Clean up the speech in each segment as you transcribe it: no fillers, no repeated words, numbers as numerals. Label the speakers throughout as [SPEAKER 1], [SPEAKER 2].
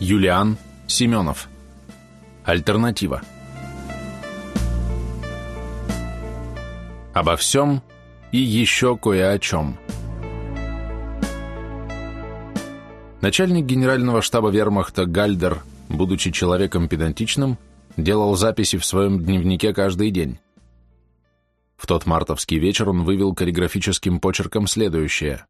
[SPEAKER 1] Юлиан Семенов. Альтернатива. Обо всем и еще кое о чем. Начальник генерального штаба вермахта Гальдер, будучи человеком педантичным, делал записи в своем дневнике каждый день. В тот мартовский вечер он вывел каллиграфическим почерком следующее.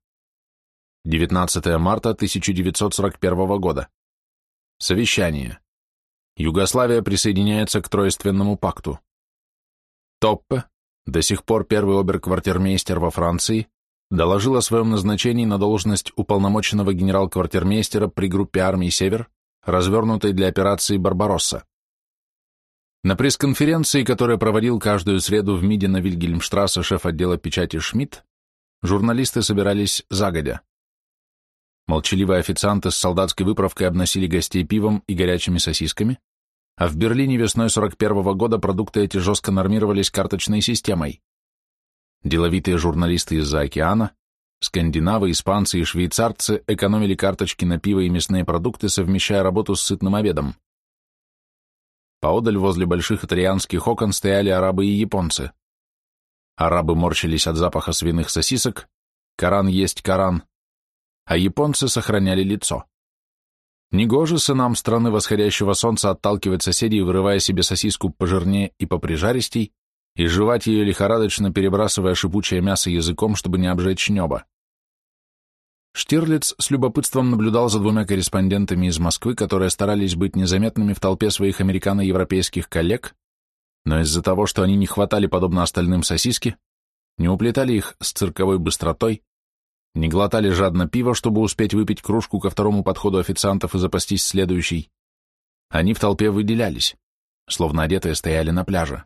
[SPEAKER 1] 19 марта 1941 года. Совещание. Югославия присоединяется к Тройственному пакту. Топпе, до сих пор первый обер-квартирмейстер во Франции, доложил о своем назначении на должность уполномоченного генерал-квартирмейстера при группе армий «Север», развернутой для операции «Барбаросса». На пресс-конференции, которую проводил каждую среду в МИДе на Вильгельмштрассе шеф отдела печати Шмидт, журналисты собирались загодя. Молчаливые официанты с солдатской выправкой обносили гостей пивом и горячими сосисками, а в Берлине весной 41 года продукты эти жестко нормировались карточной системой. Деловитые журналисты из-за океана, скандинавы, испанцы и швейцарцы экономили карточки на пиво и мясные продукты, совмещая работу с сытным обедом. Поодаль возле больших итальянских окон стояли арабы и японцы. Арабы морщились от запаха свиных сосисок, Коран есть Коран, а японцы сохраняли лицо. Негоже сынам страны восходящего солнца отталкивать соседей, вырывая себе сосиску пожирнее и поприжаристей, и жевать ее лихорадочно, перебрасывая шипучее мясо языком, чтобы не обжечь небо. Штирлиц с любопытством наблюдал за двумя корреспондентами из Москвы, которые старались быть незаметными в толпе своих американо-европейских коллег, но из-за того, что они не хватали, подобно остальным, сосиски, не уплетали их с цирковой быстротой, не глотали жадно пиво, чтобы успеть выпить кружку ко второму подходу официантов и запастись следующей, они в толпе выделялись, словно одетые стояли на пляже.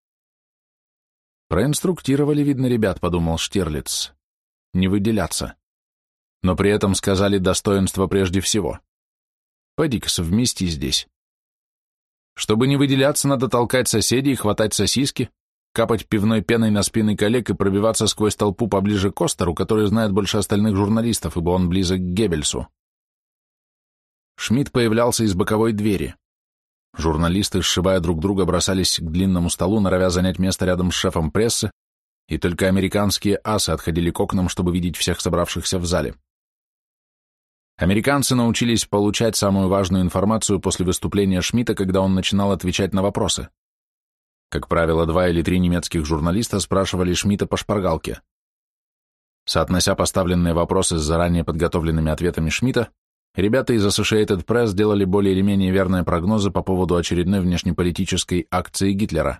[SPEAKER 1] Проинструктировали, видно, ребят, подумал Штирлиц, не выделяться. Но при этом сказали достоинство прежде всего. Пойди-ка совмести здесь. Чтобы не выделяться, надо толкать соседей, хватать сосиски, капать пивной пеной на спины коллег и пробиваться сквозь толпу поближе к Остеру, который знает больше остальных журналистов, ибо он близок к Геббельсу. Шмидт появлялся из боковой двери. Журналисты, сшибая друг друга, бросались к длинному столу, норовя занять место рядом с шефом прессы, и только американские асы отходили к окнам, чтобы видеть всех собравшихся в зале. Американцы научились получать самую важную информацию после выступления Шмидта, когда он начинал отвечать на вопросы. Как правило, 2 или 3 немецких журналиста спрашивали Шмидта по шпаргалке. Соотнося поставленные вопросы с заранее подготовленными ответами Шмидта, ребята из Associated Press делали более или менее верные прогнозы по поводу очередной внешнеполитической акции Гитлера.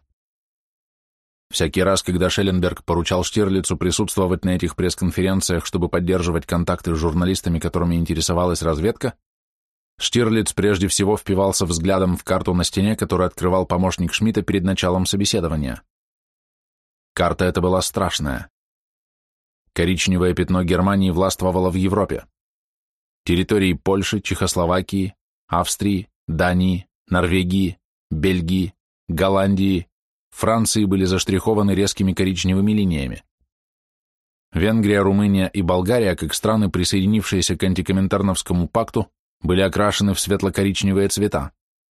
[SPEAKER 1] Всякий раз, когда Шелленберг поручал Штирлицу присутствовать на этих пресс-конференциях, чтобы поддерживать контакты с журналистами, которыми интересовалась разведка, Штирлиц прежде всего впивался взглядом в карту на стене, которую открывал помощник Шмидта перед началом собеседования. Карта эта была страшная. Коричневое пятно Германии властвовало в Европе. Территории Польши, Чехословакии, Австрии, Дании, Норвегии, Бельгии, Голландии, Франции были заштрихованы резкими коричневыми линиями. Венгрия, Румыния и Болгария, как страны, присоединившиеся к антикоминтерновскому пакту, были окрашены в светло-коричневые цвета.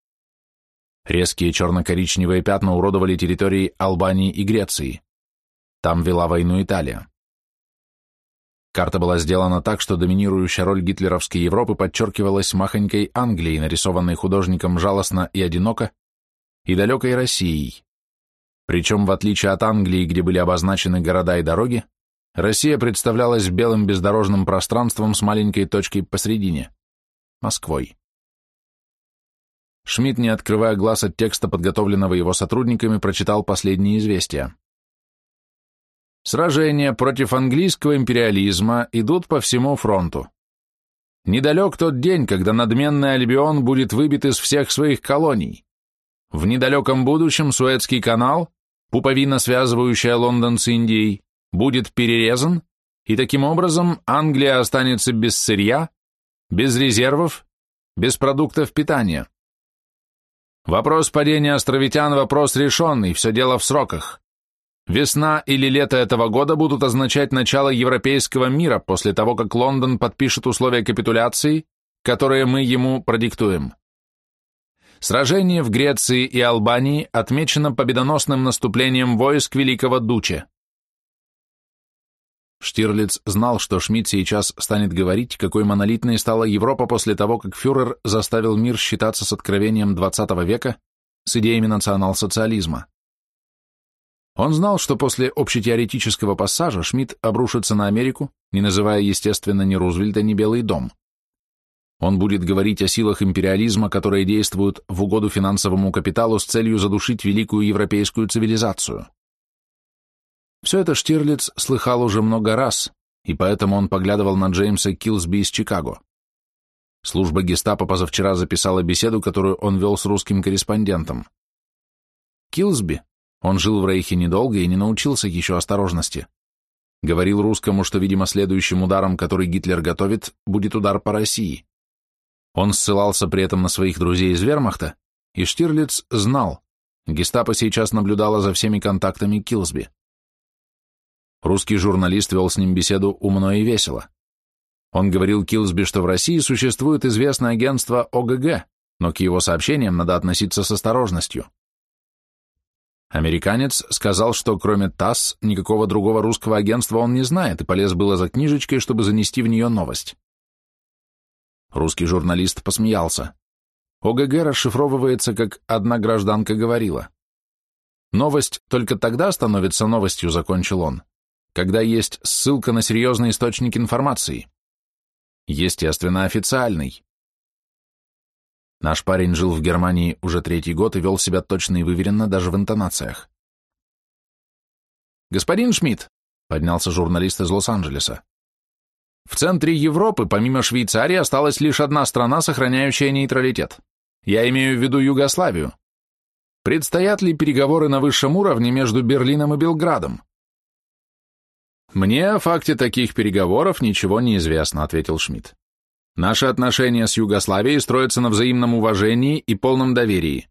[SPEAKER 1] Резкие черно-коричневые пятна уродовали территории Албании и Греции. Там вела войну Италия. Карта была сделана так, что доминирующая роль гитлеровской Европы подчеркивалась махонькой Англией, нарисованной художником жалостно и одиноко, и далекой Россией. Причем, в отличие от Англии, где были обозначены города и дороги, Россия представлялась белым бездорожным пространством с маленькой точкой посредине – Москвой. Шмидт, не открывая глаз от текста, подготовленного его сотрудниками, прочитал последние известия. Сражения против английского империализма идут по всему фронту. Недалек тот день, когда надменный Альбион будет выбит из всех своих колоний. В недалеком будущем Суэцкий канал, пуповина, связывающая Лондон с Индией, будет перерезан, и таким образом Англия останется без сырья, без резервов, без продуктов питания. Вопрос падения островитян – вопрос решенный, все дело в сроках. Весна или лето этого года будут означать начало европейского мира после того, как Лондон подпишет условия капитуляции которые мы ему продиктуем. Сражение в Греции и Албании отмечено победоносным наступлением войск Великого Дуче. Штирлиц знал, что Шмидт сейчас станет говорить, какой монолитной стала Европа после того, как фюрер заставил мир считаться с откровением XX века, с идеями национал-социализма. Он знал, что после общетеоретического пассажа Шмидт обрушится на Америку, не называя, естественно, ни Рузвельта, ни Белый дом. Он будет говорить о силах империализма, которые действуют в угоду финансовому капиталу с целью задушить великую европейскую цивилизацию. Все это Штирлиц слыхал уже много раз, и поэтому он поглядывал на Джеймса Килсби из Чикаго. Служба гестапо позавчера записала беседу, которую он вел с русским корреспондентом. Килсби, он жил в Рейхе недолго и не научился еще осторожности, говорил русскому, что, видимо, следующим ударом, который Гитлер готовит, будет удар по России. Он ссылался при этом на своих друзей из вермахта, и Штирлиц знал, гестапо сейчас наблюдало за всеми контактами Килсби. Русский журналист вел с ним беседу умно и весело. Он говорил Килсби, что в России существует известное агентство ОГГ, но к его сообщениям надо относиться с осторожностью. Американец сказал, что кроме ТАСС никакого другого русского агентства он не знает, и полез было за книжечкой, чтобы занести в нее новость. Русский журналист посмеялся. ОГГ расшифровывается как «одна гражданка говорила». Новость только тогда становится новостью, закончил он, когда есть ссылка на серьезный источник информации. Естественно, официальный. Наш парень жил в Германии уже 3-й год и вел себя точно и выверенно даже в интонациях. «Господин Шмидт», — поднялся журналист из Лос-Анджелеса, «в центре Европы, помимо Швейцарии, осталась лишь одна страна, сохраняющая нейтралитет. Я имею в виду Югославию. Предстоят ли переговоры на высшем уровне между Берлином и Белградом?» «Мне о факте таких переговоров ничего не известно», — ответил Шмидт. «Наши отношения с Югославией строятся на взаимном уважении и полном доверии.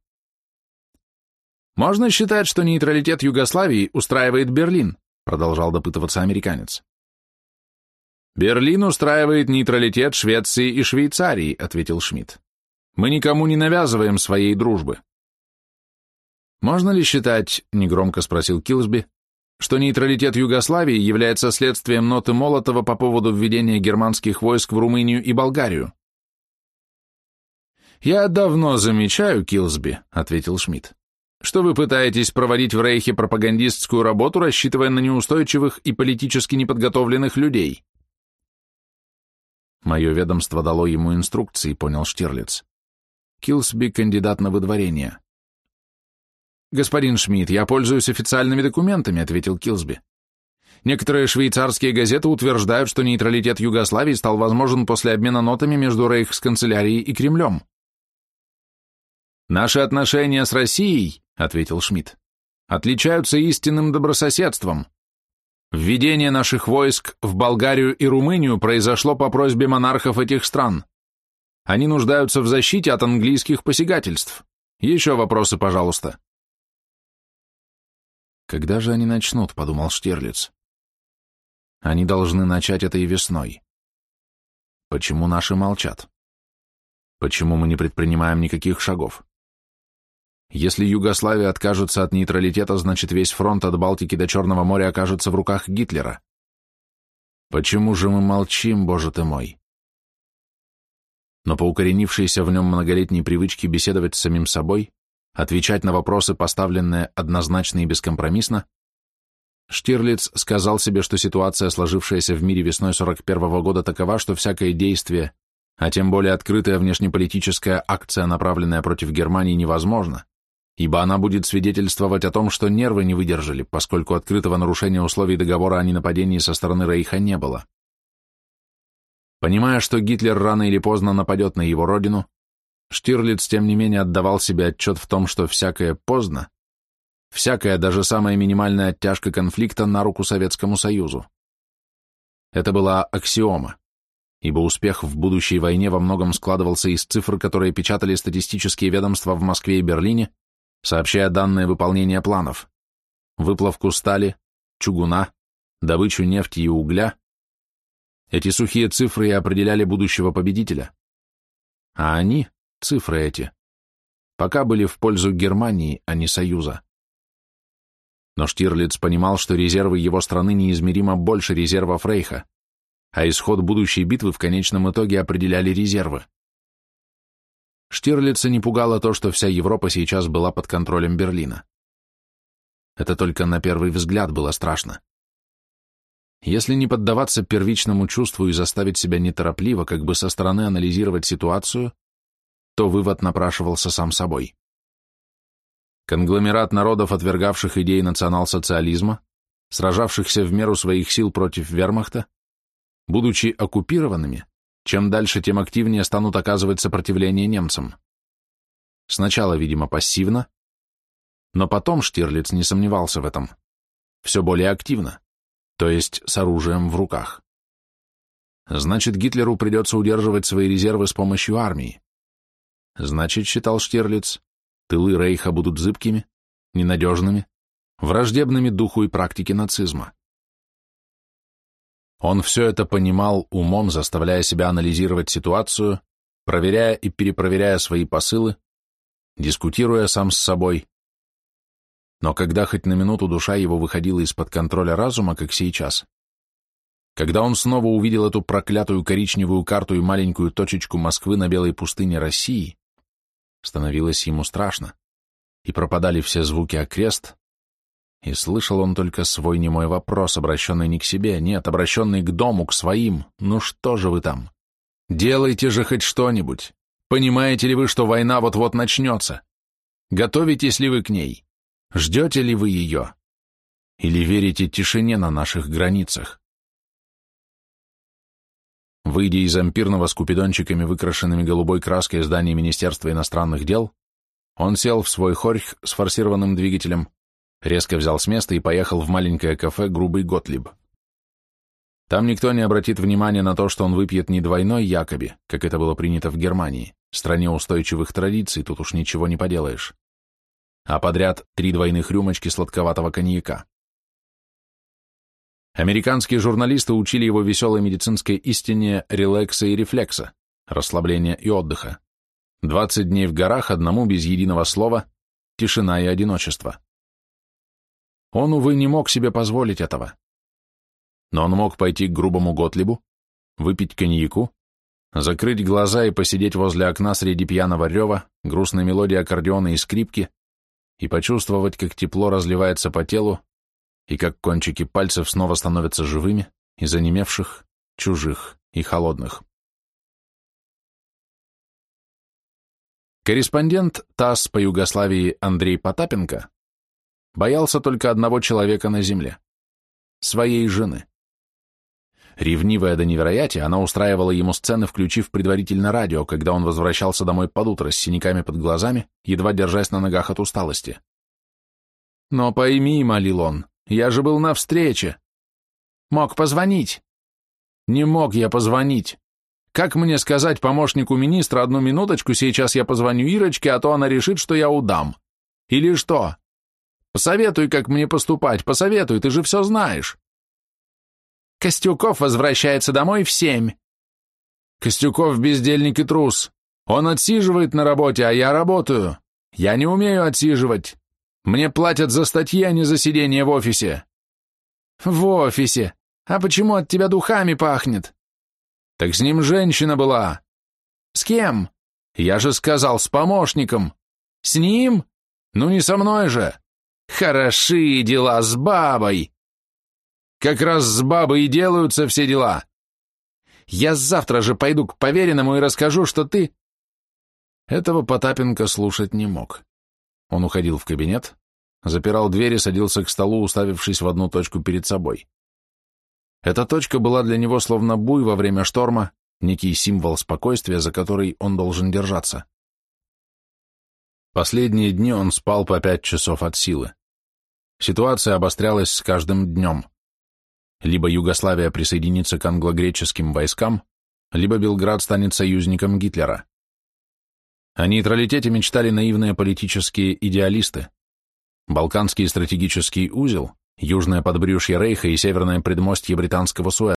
[SPEAKER 1] Можно считать, что нейтралитет Югославии устраивает Берлин», — продолжал допытываться американец. «Берлин устраивает нейтралитет Швеции и Швейцарии», — ответил Шмидт. «Мы никому не навязываем своей дружбы». «Можно ли считать, — негромко спросил Килсби, — что нейтралитет Югославии является следствием ноты Молотова по поводу введения германских войск в Румынию и Болгарию?» «Я давно замечаю, Килсби, — ответил Шмидт, — что вы пытаетесь проводить в Рейхе пропагандистскую работу, рассчитывая на неустойчивых и политически неподготовленных людей». «Мое ведомство дало ему инструкции», — понял Штирлиц. «Килсби — кандидат на выдворение». «Господин Шмидт, я пользуюсь официальными документами», — ответил Килсби. «Некоторые швейцарские газеты утверждают, что нейтралитет Югославии стал возможен после обмена нотами между Рейхсканцелярией и Кремлем». «Наши отношения с Россией», — ответил Шмидт, — «отличаются истинным добрососедством. Введение наших войск в Болгарию и Румынию произошло по просьбе монархов этих стран. Они нуждаются в защите от английских посягательств. Еще вопросы, пожалуйста». «Когда же они начнут?» — подумал Штирлиц. «Они должны начать это и весной. Почему наши молчат? Почему мы не предпринимаем никаких шагов? Если Югославия откажется от нейтралитета, значит весь фронт от Балтики до Черного моря окажется в руках Гитлера. Почему же мы молчим, Боже ты мой?» Но по укоренившейся в нем многолетней привычке беседовать с самим собой, отвечать на вопросы, поставленные однозначно и бескомпромиссно, Штирлиц сказал себе, что ситуация, сложившаяся в мире весной 41-го года, такова, что всякое действие, а тем более открытая внешнеполитическая акция, направленная против Германии, невозможна, ибо она будет свидетельствовать о том, что нервы не выдержали, поскольку открытого нарушения условий договора о ненападении со стороны Рейха не было. Понимая, что Гитлер рано или поздно нападет на его родину, Штирлиц, тем не менее, отдавал себе отчет в том, что всякое поздно, всякая, даже самая минимальная оттяжка конфликта на руку Советскому Союзу. Это была аксиома, ибо успех в будущей войне во многом складывался из цифр, которые печатали статистические ведомства в Москве и Берлине, сообщая данные выполнения планов, выплавку стали, чугуна, добычу нефти и угля. Эти сухие цифры и определяли будущего победителя. А они, цифры эти, пока были в пользу Германии, а не Союза. Но Штирлиц понимал, что резервы его страны неизмеримо больше резервов Рейха, а исход будущей битвы в конечном итоге определяли резервы. Штирлица не пугало то, что вся Европа сейчас была под контролем Берлина. Это только на первый взгляд было страшно. Если не поддаваться первичному чувству и заставить себя неторопливо, как бы со стороны анализировать ситуацию, то вывод напрашивался сам собой. Конгломерат народов, отвергавших идеи национал-социализма, сражавшихся в меру своих сил против вермахта, будучи оккупированными, чем дальше, тем активнее станут оказывать сопротивление немцам. Сначала, видимо, пассивно, но потом Штирлиц не сомневался в этом. Все более активно, то есть с оружием в руках. Значит, Гитлеру придется удерживать свои резервы с помощью армии. Значит, считал Штирлиц, тылы Рейха будут зыбкими, ненадежными, враждебными духу и практике нацизма. Он все это понимал умом, заставляя себя анализировать ситуацию, проверяя и перепроверяя свои посылы, дискутируя сам с собой. Но когда хоть на минуту душа его выходила из-под контроля разума, как сейчас, когда он снова увидел эту проклятую коричневую карту и маленькую точечку Москвы на белой пустыне России, становилось ему страшно, и пропадали все звуки окрест, и слышал он только свой немой вопрос, обращенный не к себе, нет, обращенный к дому, к своим. Ну что же вы там? Делайте же хоть что-нибудь. Понимаете ли вы, что война вот-вот начнется? Готовитесь ли вы к ней? Ждете ли вы ее? Или верите тишине на наших границах? Выйдя из ампирного с купидончиками, выкрашенными голубой краской здания Министерства иностранных дел, он сел в свой хорьх с форсированным двигателем, резко взял с места и поехал в маленькое кафе «Грубый Готлиб». Там никто не обратит внимания на то, что он выпьет не двойной якоби, как это было принято в Германии, стране устойчивых традиций, тут уж ничего не поделаешь, а подряд 3 двойных рюмочки сладковатого коньяка. Американские журналисты учили его веселой медицинской истине релакса и рефлекса, расслабления и отдыха. 20 дней в горах, одному без единого слова, тишина и одиночество. Он, увы, не мог себе позволить этого. Но он мог пойти к грубому Готлибу, выпить коньяку, закрыть глаза и посидеть возле окна среди пьяного рева, грустной мелодии аккордеона и скрипки и почувствовать, как тепло разливается по телу и как кончики пальцев снова становятся живыми, из онемевших, чужих и холодных. Корреспондент ТАСС по Югославии Андрей Потапенко боялся только одного человека на земле — своей жены. Ревнивая до невероятия, она устраивала ему сцены, включив предварительно радио, когда он возвращался домой под утро с синяками под глазами, едва держась на ногах от усталости. «Но пойми, — молил он, — я же был на встрече. Мог позвонить. Не мог я позвонить. Как мне сказать помощнику министра: одну минуточку, сейчас я позвоню Ирочке, а то она решит, что я удам? Или что? Посоветуй, как мне поступать, посоветуй, ты же все знаешь. Костюков возвращается домой в 7. Костюков бездельник и трус. Он отсиживает на работе, а я работаю. Я не умею отсиживать. Мне платят за статьи, а не за сидение в офисе. В офисе? А почему от тебя духами пахнет? Так с ним женщина была. С кем? Я же сказал, с помощником. С ним? Ну не со мной же. Хороши дела с бабой. Как раз с бабой и делаются все дела. Я завтра же пойду к поверенному и расскажу, что ты... Этого Потапенко слушать не мог. Он уходил в кабинет, запирал дверь и садился к столу, уставившись в одну точку перед собой. Эта точка была для него словно буй во время шторма, некий символ спокойствия, за который он должен держаться. Последние дни он спал по 5 часов от силы. Ситуация обострялась с каждым днем. Либо Югославия присоединится к англо-греческим войскам, либо Белград станет союзником Гитлера. О нейтралитете мечтали наивные политические идеалисты. Балканский стратегический узел, южное подбрюшье Рейха и северное предмостье британского Суэца.